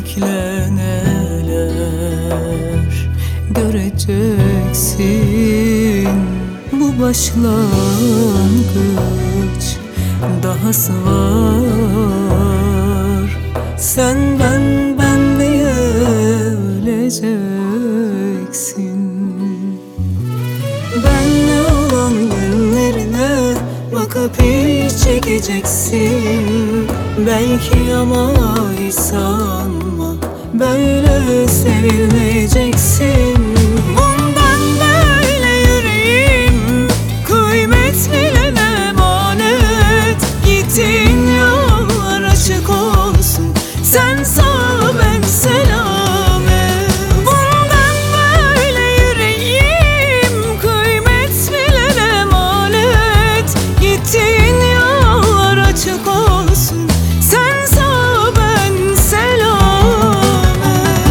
bekle neler göreceksin. Bu başlangıç, dahası var. Sen ben diye öleceksin. Benle olan günlerine bakıp hiç çekeceksin. Belki ama hiç sanma, böyle sevilmeyeceksin. Bundan böyle yüreğim kıymet bilene emanet. Gittiğin yollar açık olsun, sen sağ ben selamet. Bundan böyle yüreğim kıymet bilene emanet. Gittiğin yollar açık olsun, sen sağ ben selamet.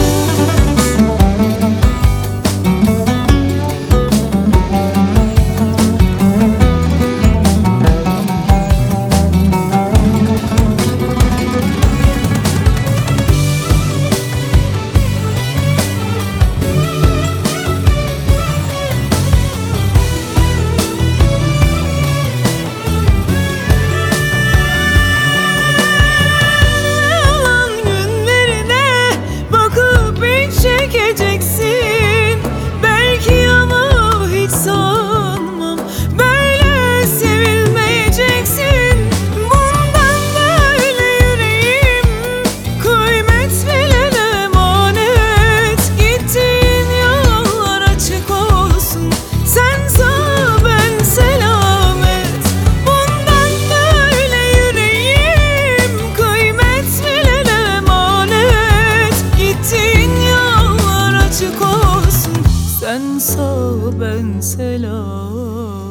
Çekeceksin belki ama hiç sanmam, böyle sevilmeyeceksin. Bundan böyle yüreğim kıymet bilene emanet. Gittiğin yollar açık olsun, sen sağ ben selamet. Bundan böyle yüreğim kıymet bilene emanet. Gittiğin açık olsun, sen sağ ben selam.